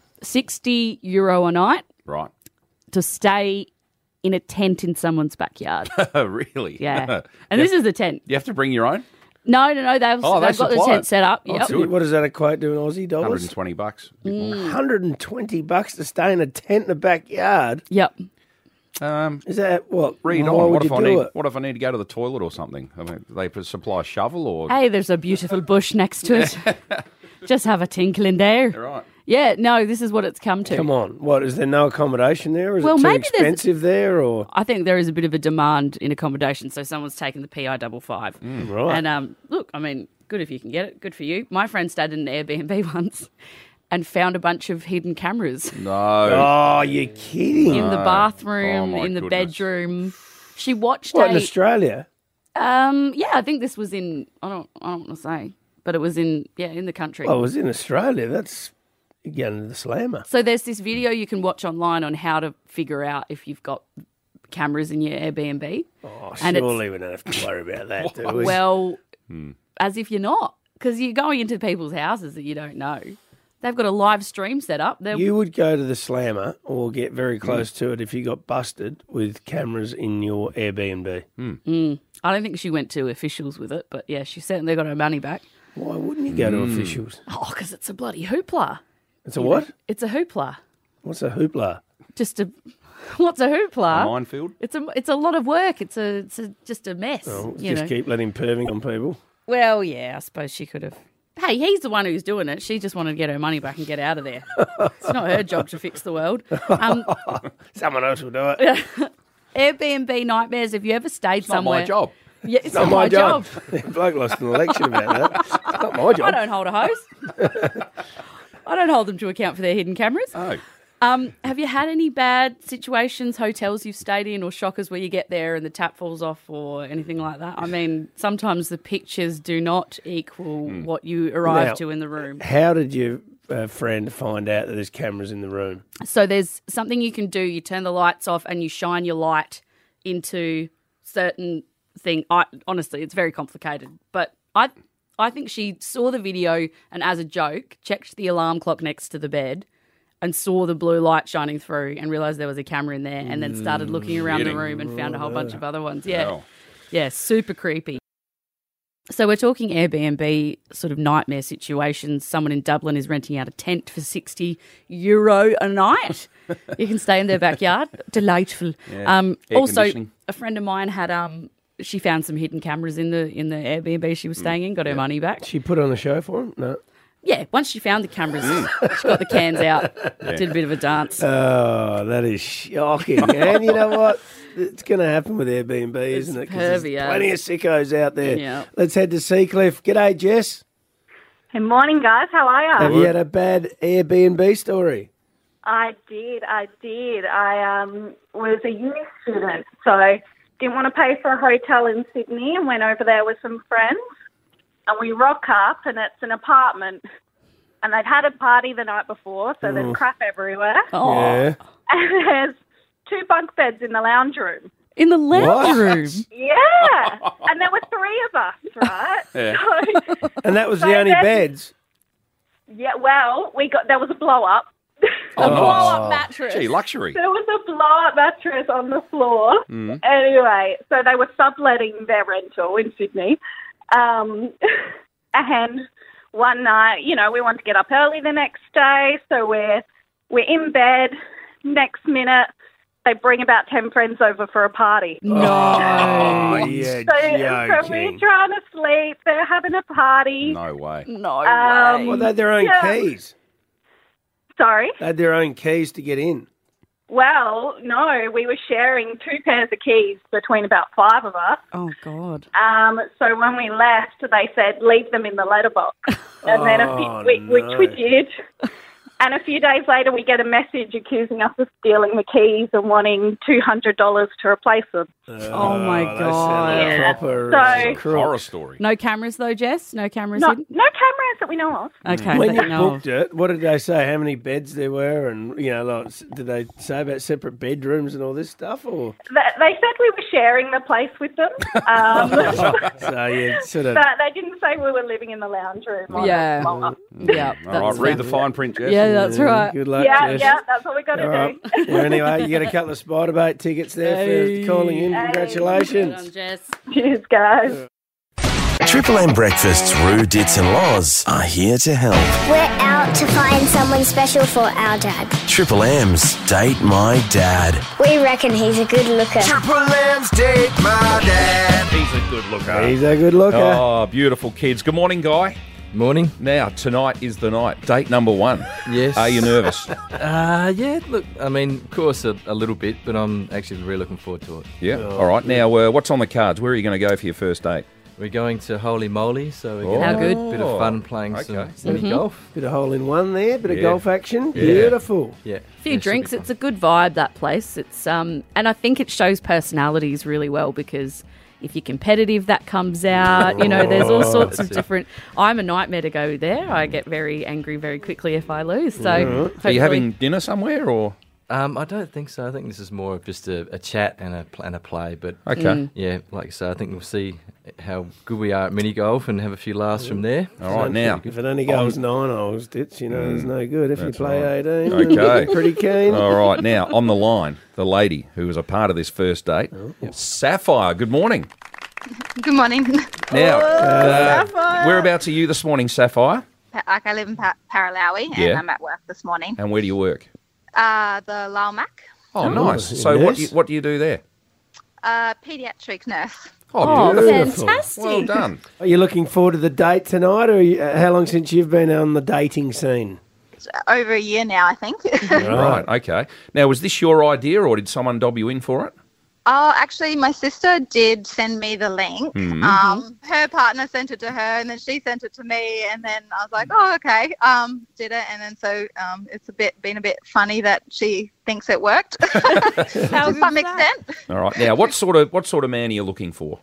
sixty euro a night Right. to stay in a tent in someone's backyard. Really? Yeah. And this is the tent. You have to bring your own? No, no, no. They've, Oh, they they've got the supply tent it. set up. Oh, Yep. good. What does that equate to in Aussie one hundred dollars? twenty bucks. one hundred twenty bucks to stay in a tent in the backyard. Yep. Um, Is that what? read why on. would What you if I do need? it? What if I need to go to the toilet or something? I mean, they put- supply a shovel or. Hey, there's a beautiful bush next to it. Just have a tinkle in there. Right. Yeah, no, this is what it's come to. Come on, what is there no accommodation there? Or is Well, it too maybe there's- expensive there? Or I think there is a bit of a demand in accommodation, so someone's taken the P I double five. right? And um, look, I mean, good if you can get it. Good for you. My friend stayed in an Airbnb once and found a bunch of hidden cameras No. oh, you're kidding? in the Oh, bathroom, my in the goodness. bedroom. She watched What in a Australia? um, yeah, I think this was in. I don't, I don't want to say, but it was in, yeah, in the country. Oh, it was in Australia. That's you're going to the slammer. So there's this video you can watch online on how to figure out if you've got cameras in your Airbnb. Oh, And it's- surely we don't have to worry about that, do we? Well, Hmm. as if you're not, because you're going into people's houses that you don't know. They've got a live stream set up. They're, You would go to the slammer or get very Hmm. close to it if you got busted with cameras in your Airbnb. I don't think she went to officials with it, but yeah, she certainly got her money back. Why wouldn't you go to Hmm. officials? Oh, because it's a bloody hoopla. It's a what? It's a hoopla. What's a hoopla? Just a what's a hoopla? A minefield? It's a it's a lot of work. It's a it's a, just a mess. Oh, you just know. keep letting perving on people. Well, yeah, I suppose she could have. Hey, he's the one who's doing it. She just wanted to get her money back and get out of there. It's not her job to fix the world. Um, Someone else will do it. Airbnb nightmares. Have you ever stayed It's not somewhere? my job. Yeah, it's Not my job. Bloke lost an election about that. It's not my I job. don't hold a hose. I don't hold them to account for their hidden cameras. Oh. Um, have you had any bad situations, hotels you've stayed in, or shockers where you get there and the tap falls off, or anything like that? I mean, sometimes the pictures do not equal what you arrive Now, to in the room. How did your uh, friend find out that there's cameras in the room? So there's something you can do. You turn the lights off and you shine your light into certain thing. I, honestly, it's very complicated, but I I think she saw the video and, as a joke, checked the alarm clock next to the bed and saw the blue light shining through and realised there was a camera in there, and then started looking around Kidding. the room and found a whole bunch of other ones. Yeah, Wow. yeah, super creepy. So we're talking Airbnb sort of nightmare situations. Someone in Dublin is renting out a tent for sixty euro a night. You can stay in their backyard. Delightful. Yeah. Um, Air also, conditioning. a friend of mine had um, she found some hidden cameras in the in the Airbnb she was staying in. Got her money back. She put on a show for him? No. Yeah, once she found the cameras, she got the cans out, did a bit of a dance. Oh, that is shocking. And you know what? It's going to happen with Airbnb, isn't it? 'Cause pervy, there's eh? plenty of sickos out there. Yeah. Let's head to Seacliff. G'day, Jess. Good morning, guys. How are you? Have you had a bad Airbnb story? I did. I did. I um was a uni student, so didn't want to pay for a hotel in Sydney and went over there with some friends. And we rock up, and it's an apartment. And they'd had a party the night before, so Oh. there's crap everywhere. Yeah. And there's two bunk beds in the lounge room. In the lounge What? room? Yeah. And there were three of us, right? Yeah. So, And that was so the only then- beds? Yeah, well, we got there was a blow up. Oh, nice. blow-up mattress. Gee, luxury. There was a blow-up mattress on the floor. Mm. Anyway, so they were subletting their rental in Sydney. Um, and one night, you know, we wanted to get up early the next day, so we're we're in bed. Next minute, they bring about ten friends over for a party. No. Oh, yeah, So, so we're joking. trying to sleep. They're having a party. No way. No Um, way. Well, they had their own Yeah. keys. Sorry? They had their own keys to get in. Well, no, we were sharing two pairs of keys between about five of us. Oh, God. Um, so when we left, they said, leave them in the letterbox. And then a few, Oh, we, which we no. did. And a few days later, we get a message accusing us of stealing the keys and wanting two hundred dollars to replace them. Oh, my they sound God. like Yeah. proper, So- uh, crook. Horror story. No cameras, though, Jess? No cameras No, in? no cameras that we know of. Okay. When that you know of. booked it, what did they say? How many beds there were, and you know, like, s- did they say about separate bedrooms and all this stuff, or They, they said we were sharing the place with them. Um, so you sort of but they didn't say we were living in the lounge room. on Yeah. a blow-up. Yeah. All right, that's read the fair. fine print, Jess. Yeah, that's right. Good luck, Yeah, Jess. yeah, that's what we got to All right. do. Yeah, anyway, you get a couple of Spider Bait tickets there Hey. for calling in. Hey. Well Congratulations. done, Jess. Cheers, guys. Triple M Breakfast's Rue, Dits and Loz are here to help. We're out to find someone special for our dad. Triple M's Date My Dad. We reckon he's a good looker. Triple M's Date My Dad. He's a good looker. He's a good looker. Oh, beautiful kids. Good morning, Guy. Morning. Now, tonight is the night. Date number one. Yes. Are you nervous? Uh, yeah, look, I mean, of course, a, a little bit, but I'm actually really looking forward to it. Yeah. All right. Now, uh, what's on the cards? Where are you going to go for your first date? We're going to Holy Moly, so we're Oh. going to How have good. a bit of fun playing some, Okay. some Mhm. golf. Bit of hole in one there, bit of Yeah. golf action. Yeah. Beautiful. Yeah. A few Yeah, should drinks. be It's a good vibe, that place. It's um, and I think it shows personalities really well because if you're competitive, that comes out. You know, there's all sorts of That's it. different. I'm a nightmare to go there. I get very angry very quickly if I lose. So, Are you hopefully- having dinner somewhere or? Um, I don't think so. I think this is more of just a, a chat and a pl- and a play. But Okay. Mm. yeah, like I say, I think we'll see how good we are at mini golf and have a few laughs from there. All right. Now. If it only goes nine holes, Ditch, you know, it's no good. If you That's play right. eighteen, Okay. then pretty keen. All right. Now, on the line, the lady who was a part of this first date, Sapphire. Good morning. Good morning. Now, uh, Sapphire. whereabouts are you this morning, Sapphire? Like I live in pa- Paralawi and Yeah. I'm at work this morning. And where do you work? Uh, the Lalmac, Oh, Oh, nice. you're So, a what nurse? you, what do you do there? uh, paediatric nurse. Oh, Oh, beautiful. fantastic. well done. Are you looking forward to the date tonight, or are you, uh, how long since you've been on the dating scene? It's over a year now, I think. Right. Okay. Now, was this your idea, or did someone dob you in for it? Oh, actually, my sister did send me the link. Mhm. Um, her partner sent it to her, and then she sent it to me, and then I was like, "Oh, okay." Um, did it, and then so um, it's a bit been a bit funny that she thinks it worked How to good's some that? extent. All right. Now, what sort of what sort of man are you looking for?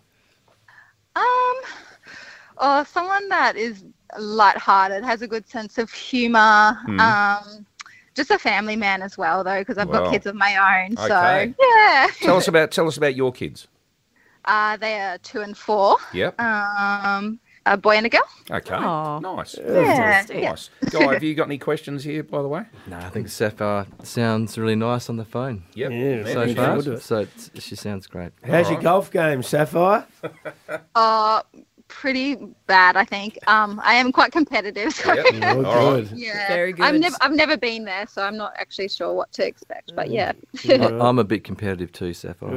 Um, or someone that is lighthearted, has a good sense of humour. Hmm. Um, just a family man as well, though, because I've Well, got kids of my own. okay. So yeah, Tell us about tell us about your kids. uh, they are two and four. Yep. Um, a boy and a girl. Okay. Aw. Nice. Yeah, yeah. Nice. Guy, have you got any questions here, by the way? No, I think Sapphire sounds really nice on the phone. Yep. Yeah, So looking far, forward to it. so it's, she sounds great. How's your right. golf game, Sapphire? Uh, pretty bad, I think. Um, I am quite competitive. So Yep. Oh, All right. good. yeah, Very good. I've never I've never been there, so I'm not actually sure what to expect. But yeah. I, I'm a bit competitive too, Sapphire.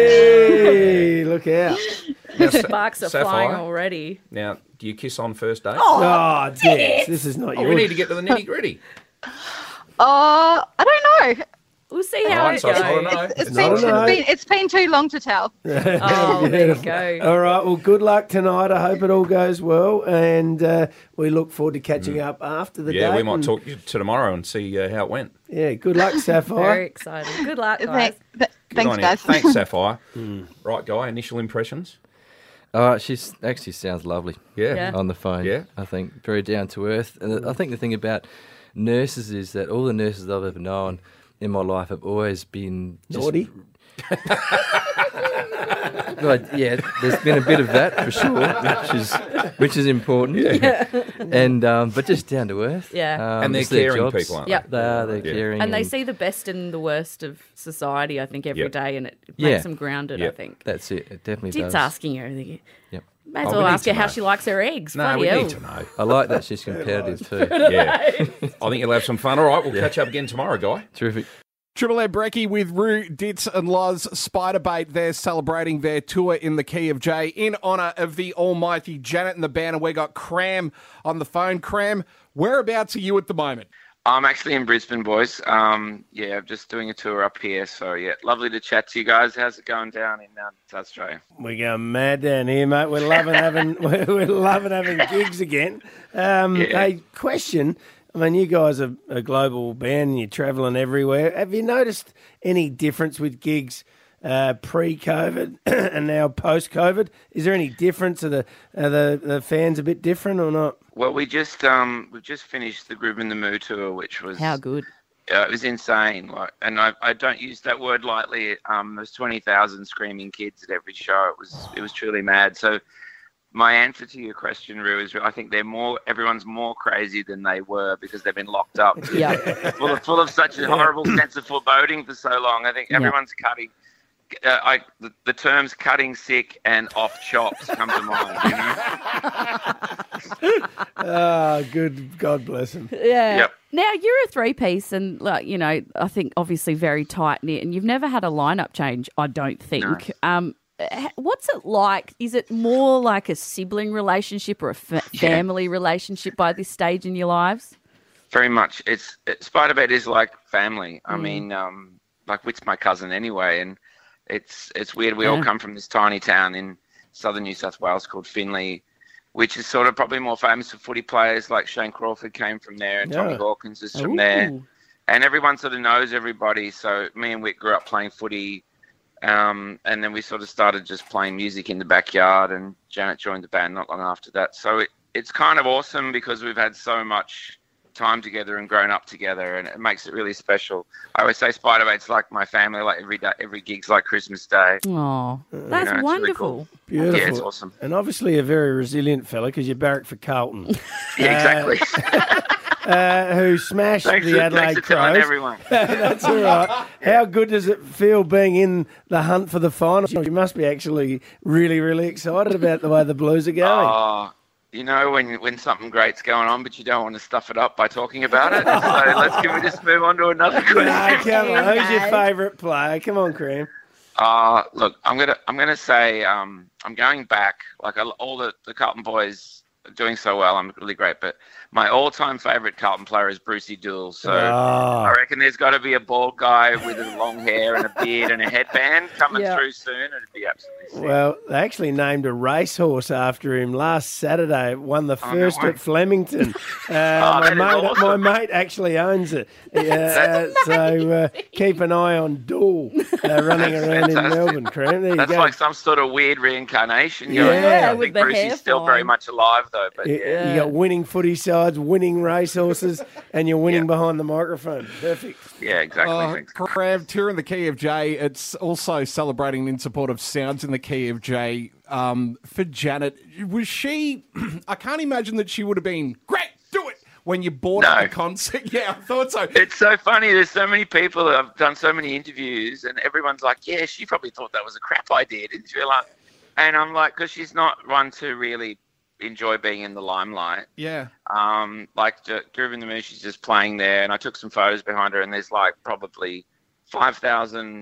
Hey, look out. Now, Sa- Sparks are Sapphire, flying already. Now, do you kiss on first date? Oh, Ditch, this is not Oh, your... we need to get to the nitty gritty. Uh, I don't know. We'll see how Right, it so it's goes. not a no. It's, it's, It's been, not a no. it's, been, it's been too long to tell. Oh, there you go. All right. Well, good luck tonight. I hope it all goes well, and uh, we look forward to catching up after the Yeah, date. we might and- talk to you tomorrow and see uh, how it went. Yeah. Good luck, Sapphire. Very exciting. Good luck, guys. Good Thanks, on you. guys. Thanks, Sapphire. Right, Guy, initial impressions? Uh, she's actually sounds lovely. Yeah. Yeah. On the phone. Yeah. I think very down to earth. And I think the thing about nurses is that all the nurses I've ever known in my life have always been just, Naughty. Well, yeah, there's been a bit of that for sure, which is which is important. Yeah. And um, but just down to earth. Yeah. Um, And they're it's their caring jobs. people, aren't Yep. They are. They're Yeah. caring. And they see the best and the worst of society, I think, every day, Yep. and it makes Yeah. them grounded, I Yep. think. That's it. It definitely Did's does. asking her. Yep. May as Oh, well we need ask her to how know. she likes her eggs. No, Bloody we hell. need to know. I like that she's competitive too. Yeah. I think you'll have some fun. All right, we'll catch up again tomorrow, Guy. Terrific. Triple M Brekkie with Rue, Ditz and Loz. Spiderbait, they're celebrating their tour in the Key of J in honour of the almighty Janet and the band, and we got Cram on the phone. Cram, whereabouts are you at the moment? I'm actually in Brisbane, boys. Um, yeah, I'm just doing a tour up here. So, yeah, lovely to chat to you guys. How's it going down in uh, South Australia? We're going mad down here, mate. We're loving having we're, we're loving having gigs again. Um, Yeah. Hey, question. I mean, you guys are a global band and you're travelling everywhere. Have you noticed any difference with gigs uh, pre-COVID and now post-COVID? Is there any difference? Are the are the, the fans a bit different or not? Well, we just um, we've just finished the Groove in the Moo tour, which was How good. uh, it was insane. Like, and I, I don't use that word lightly. Um, there was twenty thousand screaming kids at every show. It was it was truly mad. So. My answer to your question, Rue, is I think they're more. Everyone's more crazy than they were because they've been locked up, Yeah. full of full of such a horrible sense of foreboding for so long. I think Yeah. everyone's cutting. Uh, I the, the terms "cutting sick" and "off chops" come to mind. You know? Ah, good. God bless them. Yeah. Yep. Now you're a three-piece, and like you know, I think obviously very tight knit, and you've never had a lineup change. I don't think. Um, h- what's it like? Is it more like a sibling relationship or a fa- Yeah. family relationship by this stage in your lives? Very much. It's it, Spiderbait is like family. I Mm. mean, um, like Whit's my cousin anyway, and it's it's weird. We all Yeah. come from this tiny town in southern New South Wales called Finley, which is sort of probably more famous for footy players. Like Shane Crawford came from there, and Tommy Yeah. Hawkins is from there, Ooh. and everyone sort of knows everybody. So me and Whit grew up playing footy. Um, and then we sort of started just playing music in the backyard, and Janet joined the band not long after that. So it, it's kind of awesome because we've had so much time together and grown up together, and it makes it really special. I always say Spiderbait's like my family, like every day, every gig's like Christmas Day. Oh, that's know, it's really wonderful. cool. Beautiful. Yeah, it's awesome. And obviously a very resilient fella because you barrack for Carlton. Yeah, exactly. Uh, who smashed Thanks the for- Adelaide thanks for telling Crows. everyone. That's all right. How good does it feel being in the hunt for the finals? You must be actually really, really excited about the way the Blues are going. Oh, you know when when something great's going on, but you don't want to stuff it up by talking about it. So let's can we just move on to another question? No, come on. Who's your favourite player? Come on, Cream. Uh, look, I'm gonna I'm gonna say um, I'm going back. Like all the, the Carlton boys are doing so well, I'm really great. But my all-time favourite Carlton player is Brucey Doull. So Oh. I reckon there's got to be a bald guy with a long hair and a beard and a headband coming Yeah. through soon. It'd be absolutely sick. Well, they actually named a racehorse after him last Saturday. Won the Oh, no first way. at Flemington. Uh, my, that is mate, awesome. my mate actually owns it. Uh, so uh, keep an eye on Doull uh, running That's around in fantastic. Melbourne, Cream. There you That's go. like some sort of weird reincarnation. Yeah. Going on. Yeah, I with think the Brucey's hair still very fine. much alive though. But You- yeah. You got winning footy sides, winning racehorses, and you're winning behind the microphone. Perfect. Yeah, exactly. Uh, Thanks. Crav, tour in the Key of J. It's also celebrating in support of Sounds in the Key of J. Um, for Janet, was she? I can't imagine that she would have been great. Do it when you bought up No. the concert. Yeah, I thought so. It's so funny. There's so many people that have done so many interviews, and everyone's like, "Yeah, she probably thought that was a crap idea, didn't she?" Like, and I'm like, because she's not one to really enjoy being in the limelight. Yeah. Um, like Ju- Groove in the Moon, she's just playing there, and I took some photos behind her, and there's like probably five thousand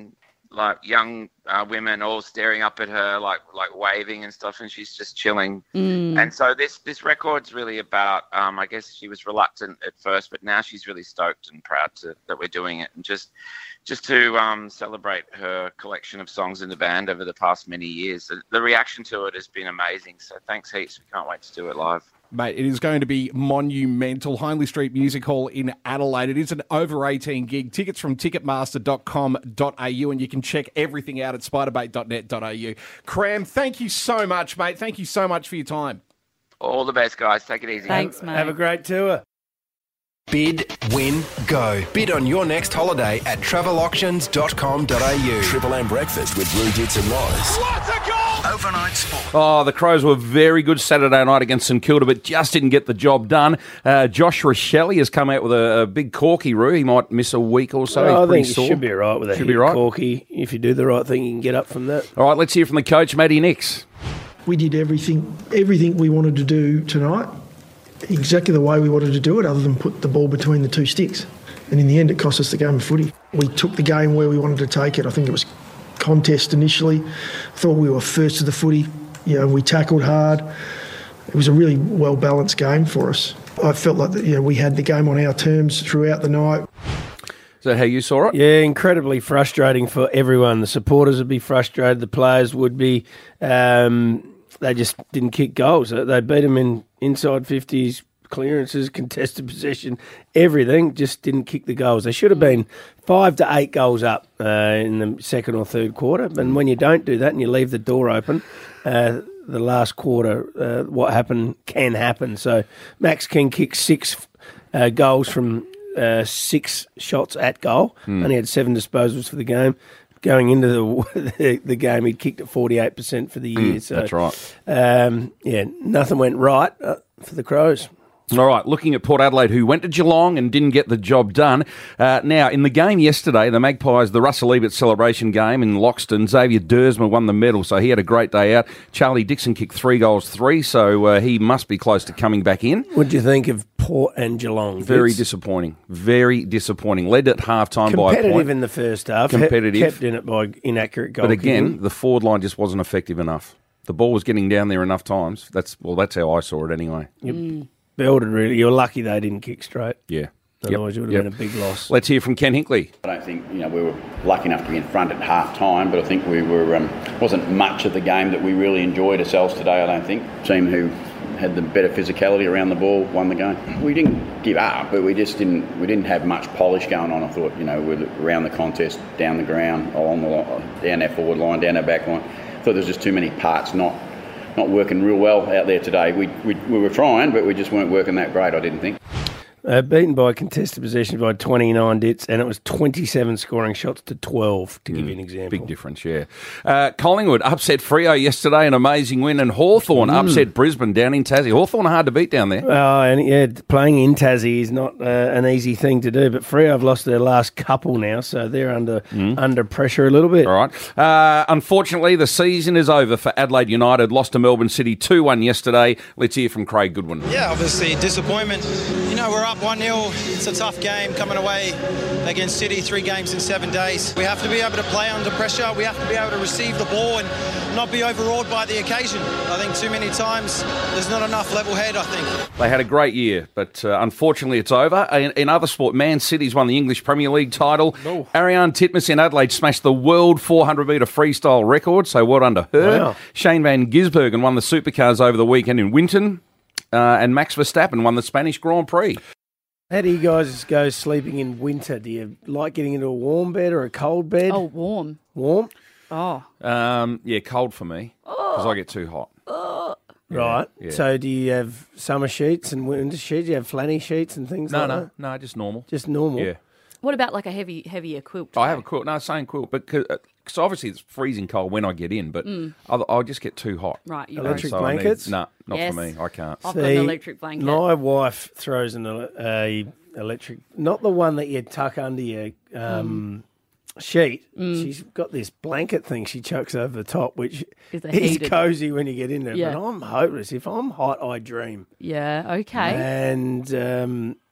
like young uh, women all staring up at her, like like waving and stuff, and she's just chilling. Mm. And so this this record's really about. Um, I guess she was reluctant at first, but now she's really stoked and proud to, that we're doing it, and just just to um, celebrate her collection of songs in the band over the past many years. The, the reaction to it has been amazing. So thanks heaps. We can't wait to do it live. Mate, it is going to be monumental. Hindley Street Music Hall in Adelaide. It is an over eighteen gig. Tickets from ticketmaster dot com dot a u, and you can check everything out at spiderbait dot net dot a u. Cram, thank you so much, mate. Thank you so much for your time. All the best, guys. Take it easy. Thanks, mate. Have a great tour. Bid, win, go. Bid on your next holiday at travel auctions dot com dot a u. Triple M breakfast with Rue Dits and Loz. What a goal! Overnight sport. Oh, the Crows were very good Saturday night against St Kilda, but just didn't get the job done. Uh, Josh Rochelle has come out with a, a big corky, Roo. He might miss a week or so. Well, He's I pretty think sore. you should be all right with a Should hit be right. corky. If you do the right thing, you can get up from that. All right, let's hear from the coach, Matty Nix. We did everything, everything we wanted to do tonight, exactly the way we wanted to do it, other than put the ball between the two sticks. And in the end, it cost us the game of footy. We took the game where we wanted to take it. I think it was contest initially. I thought we were first to the footy. You know, we tackled hard. It was a really well-balanced game for us. I felt like that, you know, we had the game on our terms throughout the night. Is that how you saw it? Yeah, incredibly frustrating for everyone. The supporters would be frustrated. The players would be. Um, they just didn't kick goals. They beat them in inside fifties, clearances, contested possession, everything. Just didn't kick the goals. They should have been five to eight goals up uh, in the second or third quarter. And when you don't do that and you leave the door open, uh, the last quarter, uh, what happened can happen. So Max King kicked six uh, goals from uh, six shots at goal. Hmm. Only had seven disposals for the game. Going into the the, the game, he'd kicked at forty-eight percent for the year. Mm, so that's right. Um, yeah, nothing went right uh, for the Crows. All right, looking at Port Adelaide, who went to Geelong and didn't get the job done. Uh, now, in the game yesterday, the Magpies, the Russell Ebert celebration game in Loxton, Xavier Dersma won the medal, so he had a great day out. Charlie Dixon kicked three goals, three, so uh, he must be close to coming back in. What do you think of Port and Geelong? Very It's disappointing. Very disappointing. Led at half-time by a competitive point. in the first half. Competitive. Kept in it by inaccurate goal But again, kicking. the forward line just wasn't effective enough. The ball was getting down there enough times. That's Well, that's how I saw it anyway. You belted really. You're lucky they didn't kick straight. Yeah. Otherwise, it would have been a big loss. Let's hear from Ken Hinkley. I don't think, you know, we were lucky enough to be in front at half time, but I think we were um, wasn't much of the game that we really enjoyed ourselves today. I don't think team who had the better physicality around the ball won the game. We didn't give up, but we just didn't we didn't have much polish going on. I thought, you know, with around the contest, down the ground, along the line, down our forward line, down our back line. I thought there was just too many parts not not working real well out there today. We we we were trying, but we just weren't working that great. I didn't think. Uh, beaten by contested possession by twenty-nine dits, and it was twenty-seven scoring shots to twelve, to give you an example. Big difference, yeah. Uh, Collingwood upset Freo yesterday, an amazing win, and Hawthorn Mm. upset Brisbane down in Tassie. Hawthorn are hard to beat down there. Oh, and yeah, playing in Tassie is not uh, an easy thing to do, but Freo have lost their last couple now, so they're under under pressure a little bit. All right. Uh, unfortunately, the season is over for Adelaide United. Lost to Melbourne City two one yesterday. Let's hear from Craig Goodwin. Yeah, obviously disappointment. You know, we're up one nil. It's a tough game coming away against City, three games in seven days. We have to be able to play under pressure. We have to be able to receive the ball and not be overawed by the occasion. I think too many times there's not enough level head, I think. They had a great year, but uh, unfortunately it's over. In, in other sport, Man City's won the English Premier League title. No. Ariane Titmus in Adelaide smashed the world four hundred metre freestyle record, so well done to her. Wow. Shane van Gisbergen won the Supercars over the weekend in Winton, uh, and Max Verstappen won the Spanish Grand Prix. How do you guys go sleeping in winter? Do you like getting into a warm bed or a cold bed? Oh, warm. Warm? Oh. Um, yeah, cold for me, because I get too hot. Right. Yeah. So do you have summer sheets and winter sheets? Do you have flanny sheets and things No, like no, that? no, just normal. Just normal? Yeah. What about like a heavy, heavier quilt? I have a quilt. No, same quilt. But because obviously it's freezing cold when I get in, but Mm. I'll, I'll just get too hot. Right, you Electric So I need- blankets? No, not Yes. for me. I can't. I've got an electric blanket. My wife throws an ele- a electric, not the one that you tuck under your um, sheet. Mm. She's got this blanket thing she chucks over the top, which Is it is heated? cozy when you get in there. Yeah. But I'm hopeless. If I'm hot, I dream. Yeah, okay. And um,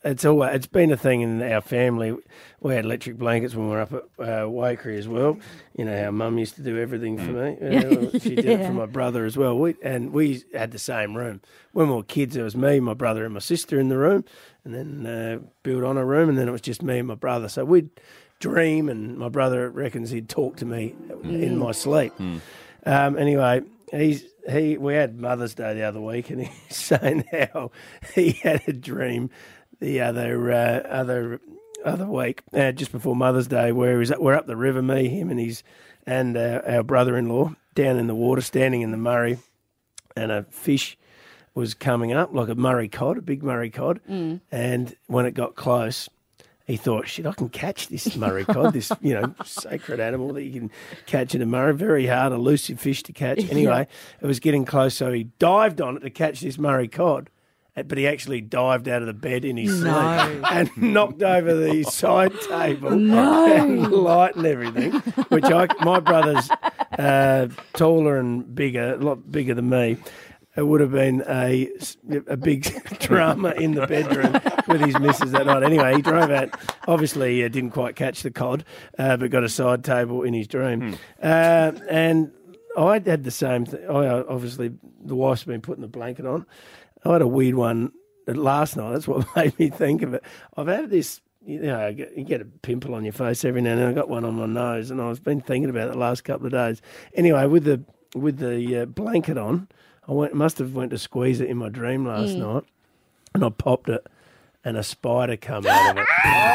it's all it's been a thing in our family. We had electric blankets when we were up at uh, Wakery as well. You know, how Mum used to do everything for me. Uh, she did it Yeah. for my brother as well. We and we had the same room. When we were kids, it was me, my brother, and my sister in the room, and then uh, built on a room, and then it was just me and my brother. So we'd dream, and my brother reckons he'd talk to me in my sleep. Um, anyway, he's he. We had Mother's Day the other week, and he's saying how he had a dream the other uh, other other week, uh, just before Mother's Day, where he's we're up the river, me, him, and his and uh, our brother-in-law down in the water, standing in the Murray, and a fish was coming up like a Murray cod, a big Murray cod, Mm. and when it got close, he thought, shit, I can catch this Murray cod, this, you know, sacred animal that you can catch in a Murray. Very hard, elusive fish to catch. Anyway, it was getting close, so he dived on it to catch this Murray cod, uh, but he actually dived out of the bed in his No. sleep and knocked over the side table No. and light and everything, which I, my brother's uh, taller and bigger, a lot bigger than me. It would have been a, a big drama in the bedroom with his missus that night. Anyway, he drove out. Obviously, he uh, didn't quite catch the cod, uh, but got a side table in his dream. Uh, and I had the same thing. I uh, obviously, the wife's been putting the blanket on. I had a weird one last night. That's what made me think of it. I've had this. You know, you get a pimple on your face every now and then. I got one on my nose, and I've been thinking about it the last couple of days. Anyway, with the with the uh, blanket on, I went, must have went to squeeze it in my dream last Mm. night, and I popped it, and a spider come out of it.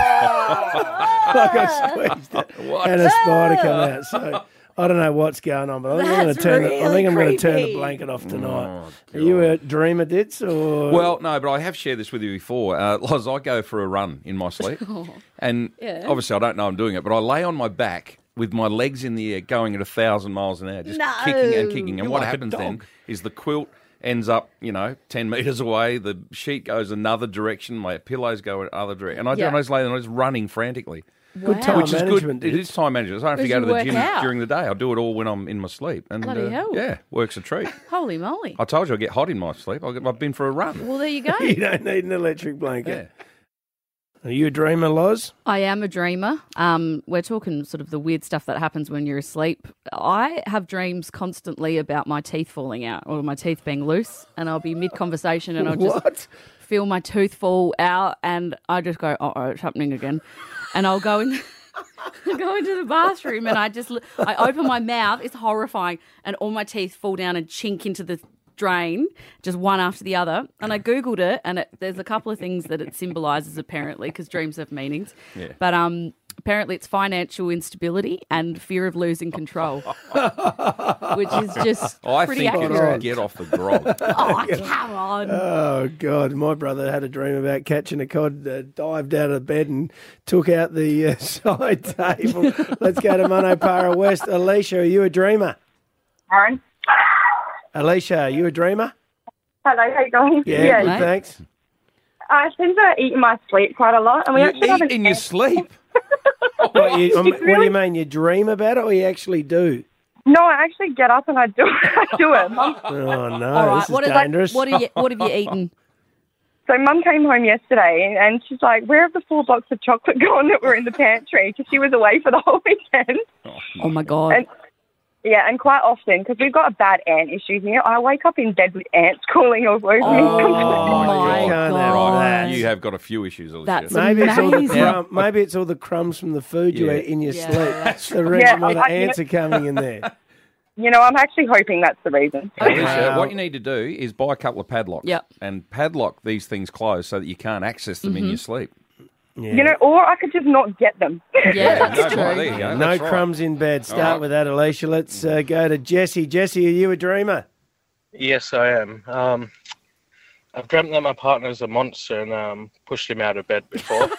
Like I squeezed it, and a spider come out. So I don't know what's going on, but I think I'm going to That's turn. the, I really think I'm going to turn the creepy. blanket off tonight. Oh, Are you a dreamer, Ditz, or Well, no, but I have shared this with you before. Uh, Loz, I go for a run in my sleep. And Yeah. obviously I don't know I'm doing it, but I lay on my back with my legs in the air going at a thousand miles an hour, just No. kicking and kicking. And You're what like a happens then dog. is the quilt ends up, you know, ten metres away, the sheet goes another direction, my pillows go in other direction. And I Yeah. don't know, lay there and I'm just running frantically. good time Which is management? good. It is time management. I don't have to Because go to you the work gym out. during the day. I'll do it all when I'm in my sleep. And Bloody uh, hell. yeah, works a treat. Holy moly. I told you I get hot in my sleep. I get- I've been for a run. Well, there you go. You don't need an electric blanket. Are you a dreamer, Loz? I am a dreamer. Um, we're talking sort of the weird stuff that happens when you're asleep. I have dreams constantly about my teeth falling out or my teeth being loose, and I'll be mid-conversation and I'll just What? feel my tooth fall out, and I just go, "Oh, it's happening again," and I'll go in. I go into the bathroom and I just I open my mouth. It's horrifying, and all my teeth fall down and chink into the drain, just one after the other. And I googled it, and it, there's a couple of things that it symbolises apparently, because dreams have meanings. Yeah. But um, apparently it's financial instability and fear of losing control, which is just I pretty think accurate. you should get off the grog. Oh, come on. Oh, God. My brother had a dream about catching a cod, uh, dived out of bed and took out the uh, side table. Let's go to Monopara West. Alicia, are you a dreamer? Aaron. Alicia, are you a dreamer? Hello, how you going? Yeah, good, thanks. I tend to eat in my sleep quite a lot, and we You actually have eat a in your sleep? What, you, um, what do you mean? You dream about it or you actually do? No, I actually get up and I do I do it. Mum, Oh, no. All right, This is what, is, dangerous. what, are you, what have you eaten? so Mum came home yesterday, and she's like, "Where have the four blocks of chocolate gone that were in the pantry?" Because she was away for the whole weekend. Oh, my God. And, yeah, and quite often, because we've got a bad ant issue here, I wake up in bed with ants crawling all over me. Oh, my You can't have God. that. You have got a few issues, Alicia. That's Maybe it's, all the amazing. crumb, maybe it's all the crumbs from the food you Yeah. eat in your Yeah, sleep. that's That's the reason Yeah, why the I- you ants know- are coming in there. You know, I'm actually hoping that's the reason. Alicia, Wow. what you need to do is buy a couple of padlocks Yep. and padlock these things closed so that you can't access them in your sleep. Yeah. You know, or I could just not get them. Yeah, that's no, true. well, there you go. no That's right. crumbs in bed. Start right. with that, Alicia. Let's uh, go to Jesse. Jesse, are you a dreamer? Yes, I am. Um, I've dreamt that my partner's a monster and um, pushed him out of bed before.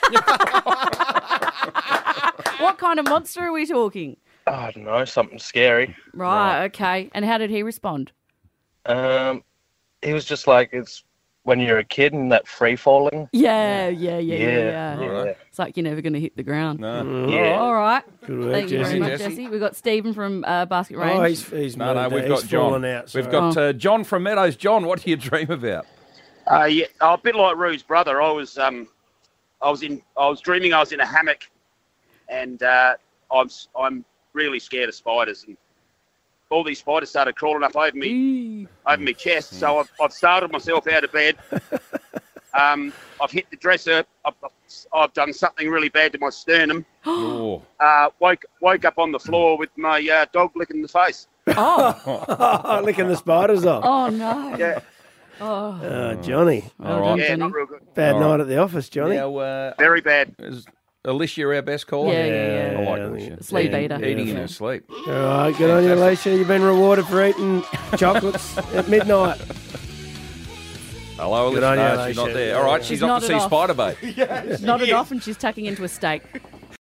What kind of monster are we talking? I don't know, something scary. Right, okay. And how did he respond? Um, he was just like, it's when you're a kid and that free falling. Yeah, yeah, yeah, yeah. Yeah, yeah. yeah. It's like you're never going to hit the ground. No. Yeah. All right. Good work, Thank you Jesse. very much, Jesse. Jesse. We've got Stephen from uh, Basket Range. Oh, he's, he's No, no, moved we've out. got He's John. fallen out. We've sorry. got uh, John from Meadows. John, what do you dream about? Uh, yeah, oh, a bit like Rue's brother. I was um, I was in. I was dreaming I was in a hammock, and uh, I'm I'm really scared of spiders, and all these spiders started crawling up over me, over my chest. So I've, I've started myself out of bed. Um, I've hit the dresser. I've, I've done something really bad to my sternum. Oh. Uh, woke woke up on the floor with my uh, dog licking the face. Oh, licking the spiders off. Oh no. Yeah. Oh, Uh, Johnny. All right. Yeah, not real good. Bad All night right. at the office, Johnny. Now, uh, Very bad. is Alicia our best caller? Yeah, yeah, yeah. I like Yeah, Alicia. Sleep Eating- eater. Eating in Yeah. her sleep. All right, good on you, Alicia. You've been rewarded for eating chocolates at midnight. Hello, Good Alicia. on you, No, she's not Alicia. there. All right, she's, She's off to nodded see off. Spider Bait. Nodded off and she's tucking into a steak.